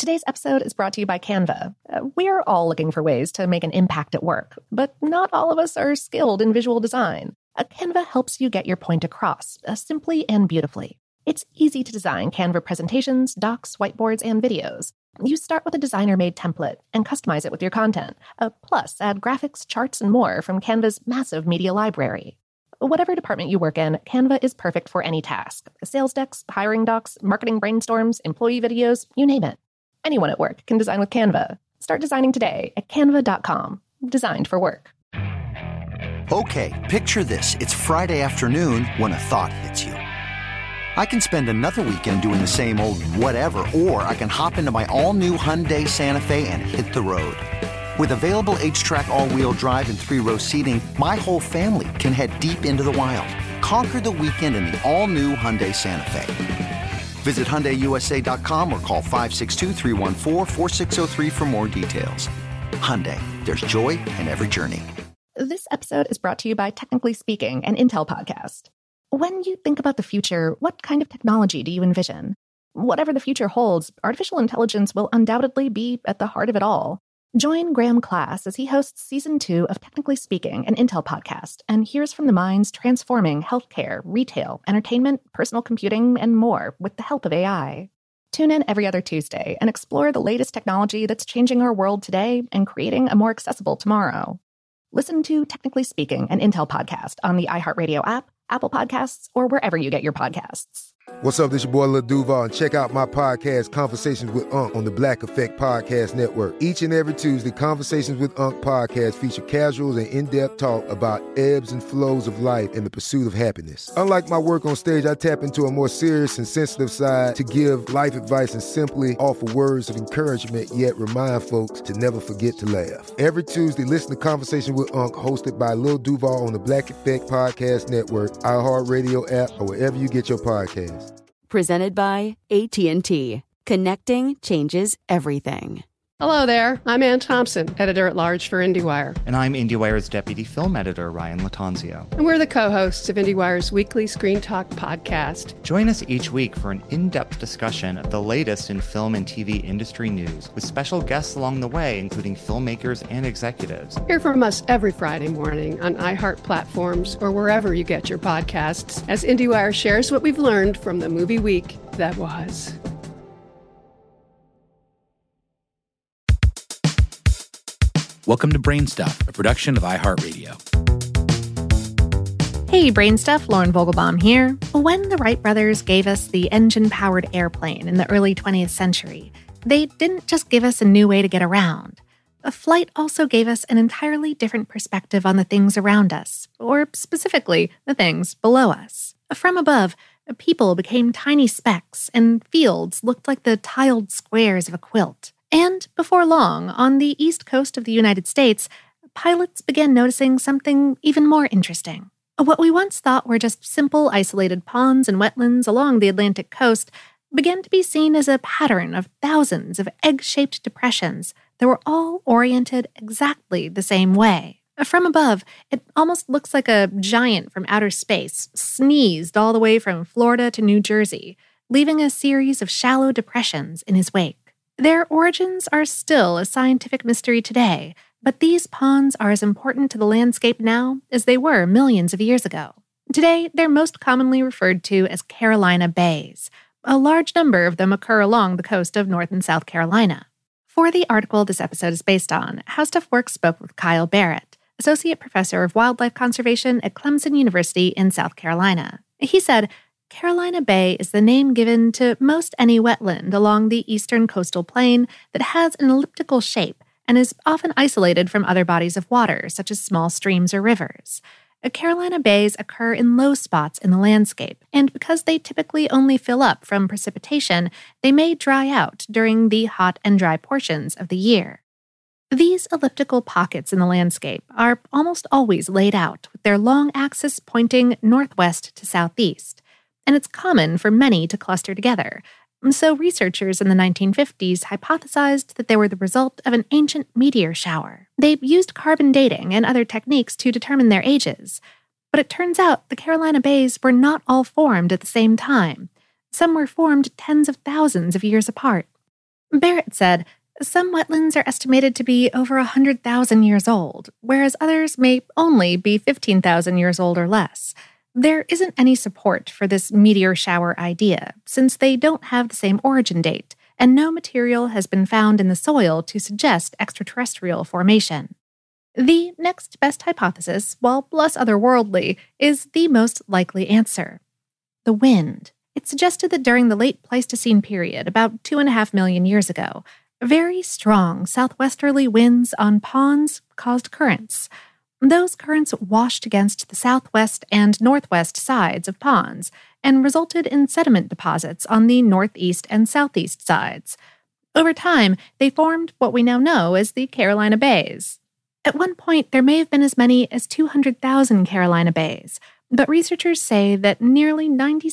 Today's episode is brought to you by Canva. We're all looking for ways to make an impact at work, but not all of us are skilled in visual design. Canva helps you get your point across, simply and beautifully. It's easy to design Canva presentations, docs, whiteboards, and videos. You start with a designer-made template and customize it with your content. Plus, add graphics, charts, and more from Canva's massive media library. Whatever department you work in, Canva is perfect for any task. Sales decks, hiring docs, marketing brainstorms, employee videos, you name it. Anyone at work can design with Canva. Start designing today at canva.com. Designed for work. Okay, picture this. It's Friday afternoon when a thought hits you. I can spend another weekend doing the same old whatever, or I can hop into my all-new Hyundai Santa Fe and hit the road. With available H-Track all-wheel drive and 3-row seating, my whole family can head deep into the wild. Conquer the weekend in the all-new Hyundai Santa Fe. Visit HyundaiUSA.com or call 562-314-4603 for more details. Hyundai, there's joy in every journey. This episode is brought to you by Technically Speaking, an Intel podcast. When you think about the future, what kind of technology do you envision? Whatever the future holds, artificial intelligence will undoubtedly be at the heart of it all. Join Graham Class as he hosts Season 2 of Technically Speaking, an Intel podcast, and hears from the minds transforming healthcare, retail, entertainment, personal computing, and more with the help of AI. Tune in every other Tuesday and explore the latest technology that's changing our world today and creating a more accessible tomorrow. Listen to Technically Speaking, an Intel podcast on the iHeartRadio app, Apple Podcasts, or wherever you get your podcasts. What's up, this your boy Lil Duval, and check out my podcast, Conversations with Unc, on the Black Effect Podcast Network. Each and every Tuesday, Conversations with Unc podcast feature casuals and in-depth talk about ebbs and flows of life and the pursuit of happiness. Unlike my work on stage, I tap into a more serious and sensitive side to give life advice and simply offer words of encouragement, yet remind folks to never forget to laugh. Every Tuesday, listen to Conversations with Unc, hosted by Lil Duval on the Black Effect Podcast Network, iHeartRadio app, or wherever you get your podcasts. Presented by AT&T. Connecting changes everything. Hello there. I'm Ann Thompson, editor-at-large for IndieWire. And I'm IndieWire's deputy film editor, Ryan Latanzio. And we're the co-hosts of IndieWire's weekly Screen Talk podcast. Join us each week for an in-depth discussion of the latest in film and TV industry news, with special guests along the way, including filmmakers and executives. Hear from us every Friday morning on iHeart platforms or wherever you get your podcasts, as IndieWire shares what we've learned from the movie week that was. Welcome to Brainstuff, a production of iHeartRadio. Hey, Brainstuff, Lauren Vogelbaum here. When the Wright brothers gave us the engine-powered airplane in the early 20th century, they didn't just give us a new way to get around. A flight also gave us an entirely different perspective on the things around us, or specifically, the things below us. From above, people became tiny specks, and fields looked like the tiled squares of a quilt. And before long, on the east coast of the United States, pilots began noticing something even more interesting. What we once thought were just simple, isolated ponds and wetlands along the Atlantic coast began to be seen as a pattern of thousands of egg-shaped depressions that were all oriented exactly the same way. From above, it almost looks like a giant from outer space sneezed all the way from Florida to New Jersey, leaving a series of shallow depressions in his wake. Their origins are still a scientific mystery today, but these ponds are as important to the landscape now as they were millions of years ago. Today, they're most commonly referred to as Carolina Bays. A large number of them occur along the coast of North and South Carolina. For the article this episode is based on, How Stuff Works spoke with Kyle Barrett, Associate Professor of Wildlife Conservation at Clemson University in South Carolina. He said, Carolina Bay is the name given to most any wetland along the eastern coastal plain that has an elliptical shape and is often isolated from other bodies of water, such as small streams or rivers. Carolina Bays occur in low spots in the landscape, and because they typically only fill up from precipitation, they may dry out during the hot and dry portions of the year. These elliptical pockets in the landscape are almost always laid out with their long axis pointing northwest to southeast, and it's common for many to cluster together. So researchers in the 1950s hypothesized that they were the result of an ancient meteor shower. They used carbon dating and other techniques to determine their ages. But it turns out the Carolina Bays were not all formed at the same time. Some were formed tens of thousands of years apart. Barrett said, some wetlands are estimated to be over 100,000 years old, whereas others may only be 15,000 years old or less. There isn't any support for this meteor shower idea, since they don't have the same origin date, and no material has been found in the soil to suggest extraterrestrial formation. The next best hypothesis, while less otherworldly, is the most likely answer. The wind. It suggested that during the late Pleistocene period, about 2.5 million years ago, very strong southwesterly winds on ponds caused currents. Those currents washed against the southwest and northwest sides of ponds and resulted in sediment deposits on the northeast and southeast sides. Over time, they formed what we now know as the Carolina Bays. At one point, there may have been as many as 200,000 Carolina Bays, but researchers say that nearly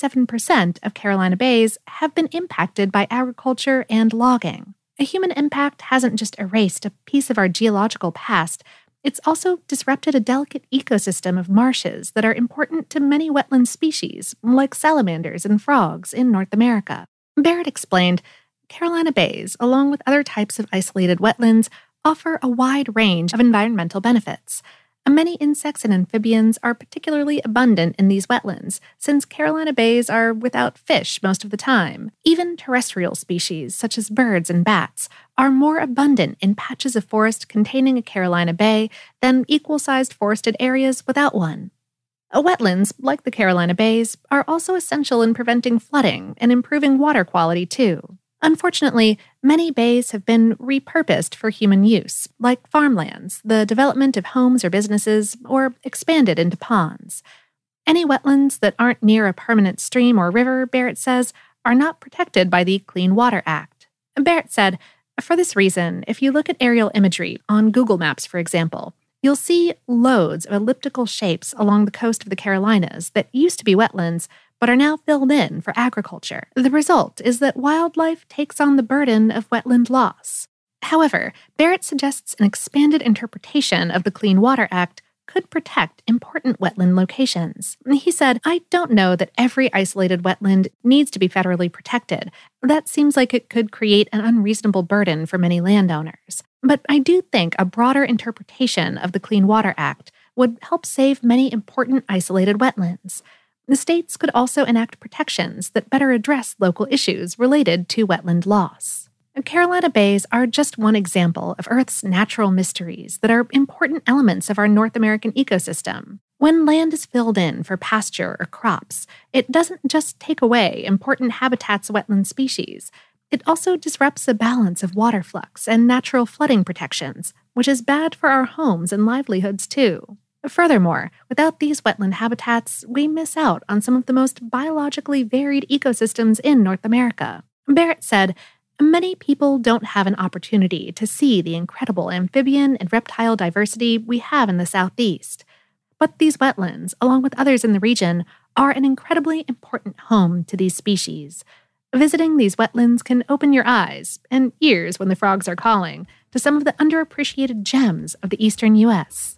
97% of Carolina Bays have been impacted by agriculture and logging. A human impact hasn't just erased a piece of our geological past, it's also disrupted a delicate ecosystem of marshes that are important to many wetland species, like salamanders and frogs in North America. Barrett explained, Carolina Bays, along with other types of isolated wetlands, offer a wide range of environmental benefits. Many insects and amphibians are particularly abundant in these wetlands, since Carolina Bays are without fish most of the time. Even terrestrial species, such as birds and bats, are more abundant in patches of forest containing a Carolina Bay than equal-sized forested areas without one. Wetlands, like the Carolina Bays, are also essential in preventing flooding and improving water quality, too. Unfortunately, many bays have been repurposed for human use, like farmlands, the development of homes or businesses, or expanded into ponds. Any wetlands that aren't near a permanent stream or river, Barrett says, are not protected by the Clean Water Act. Barrett said, for this reason, if you look at aerial imagery on Google Maps, for example, you'll see loads of elliptical shapes along the coast of the Carolinas that used to be wetlands, but are now filled in for agriculture. The result is that wildlife takes on the burden of wetland loss. However, Barrett suggests an expanded interpretation of the Clean Water Act could protect important wetland locations. He said, I don't know that every isolated wetland needs to be federally protected. That seems like it could create an unreasonable burden for many landowners. But I do think a broader interpretation of the Clean Water Act would help save many important isolated wetlands. The states could also enact protections that better address local issues related to wetland loss. Carolina Bays are just one example of Earth's natural mysteries that are important elements of our North American ecosystem. When land is filled in for pasture or crops, it doesn't just take away important habitats of wetland species. It also disrupts the balance of water flux and natural flooding protections, which is bad for our homes and livelihoods too. Furthermore, without these wetland habitats, we miss out on some of the most biologically varied ecosystems in North America. Barrett said, many people don't have an opportunity to see the incredible amphibian and reptile diversity we have in the Southeast. But these wetlands, along with others in the region, are an incredibly important home to these species. Visiting these wetlands can open your eyes, and ears when the frogs are calling, to some of the underappreciated gems of the eastern U.S.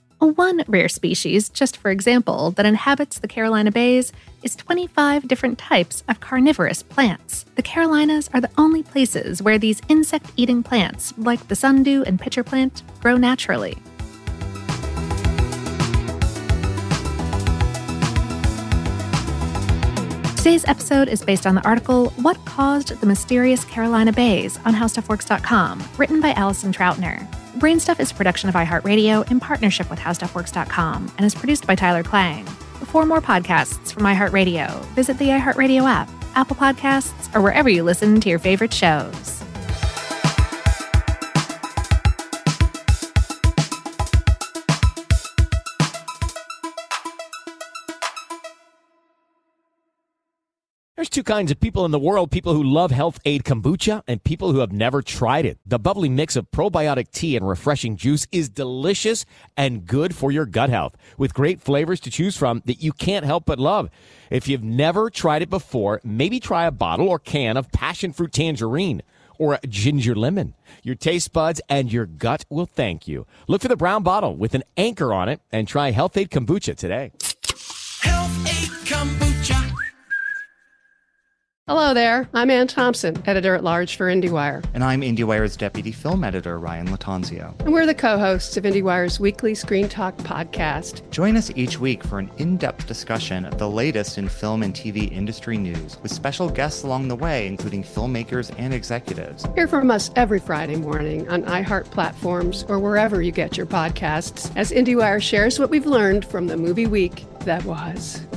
One rare species, just for example, that inhabits the Carolina Bays is 25 different types of carnivorous plants. The Carolinas are the only places where these insect-eating plants, like the sundew and pitcher plant, grow naturally. Today's episode is based on the article What Caused the Mysterious Carolina Bays on HowStuffWorks.com, written by Allison Troutner. Brainstuff is a production of iHeartRadio in partnership with HowStuffWorks.com and is produced by Tyler Klang. For more podcasts from iHeartRadio, visit the iHeartRadio app, Apple Podcasts, or wherever you listen to your favorite shows. There's two kinds of people in the world, people who love Health Aid Kombucha and people who have never tried it. The bubbly mix of probiotic tea and refreshing juice is delicious and good for your gut health, with great flavors to choose from that you can't help but love. If you've never tried it before, maybe try a bottle or can of passion fruit tangerine or ginger lemon. Your taste buds and your gut will thank you. Look for the brown bottle with an anchor on it and try Health Aid Kombucha today. Health Aid Kombucha. Hello there. I'm Ann Thompson, editor-at-large for IndieWire. And I'm IndieWire's deputy film editor, Ryan Latanzio. And we're the co-hosts of IndieWire's weekly Screen Talk podcast. Join us each week for an in-depth discussion of the latest in film and TV industry news, with special guests along the way, including filmmakers and executives. Hear from us every Friday morning on iHeart platforms or wherever you get your podcasts, as IndieWire shares what we've learned from the movie week that was.